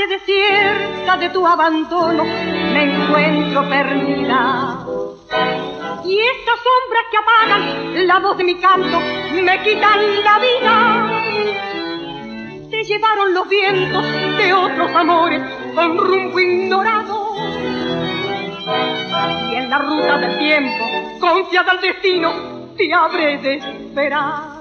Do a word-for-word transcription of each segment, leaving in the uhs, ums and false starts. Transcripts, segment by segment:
desierta de tu abandono me encuentro perdida. Y estas sombras que apagan la voz de mi canto me quitan la vida. Te llevaron los vientos de otros amores con rumbo ignorado. Y en la ruta del tiempo, confiada al destino, te habré de esperar.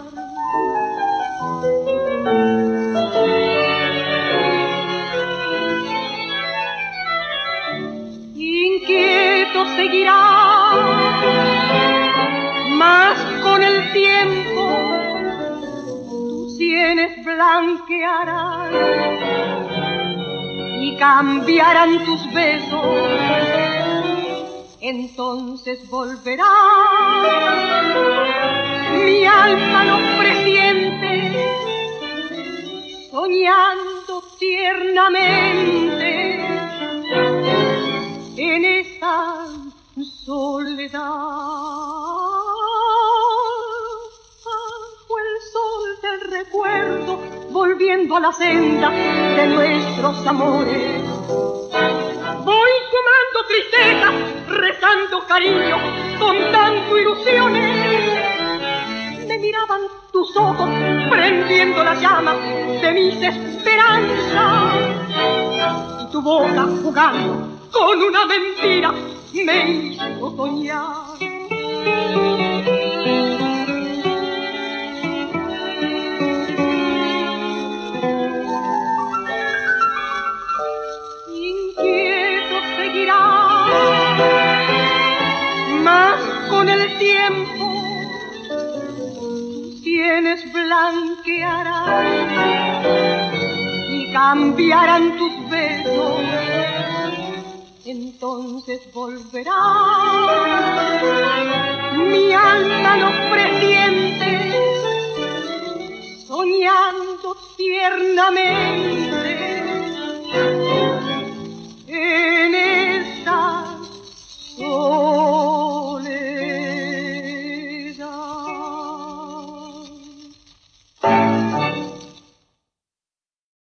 Inquieto seguirá, mas con el tiempo tus sienes blanquearán y cambiarán tus besos. Entonces volverá mi alma lo presiente, soñando tiernamente en esta soledad. Bajo el sol del recuerdo, volviendo a la senda de nuestros amores, voy sumando tristeza, rezando cariño, contando ilusiones. Me miraban tus ojos, prendiendo la llama de mis esperanzas, y tu boca jugando con una mentira me hizo soñar. Inquieto seguirá, mas con el tiempo tus sienes blanquearán y cambiarán tus besos. Entonces volverá mi alma lo presiente, soñando tiernamente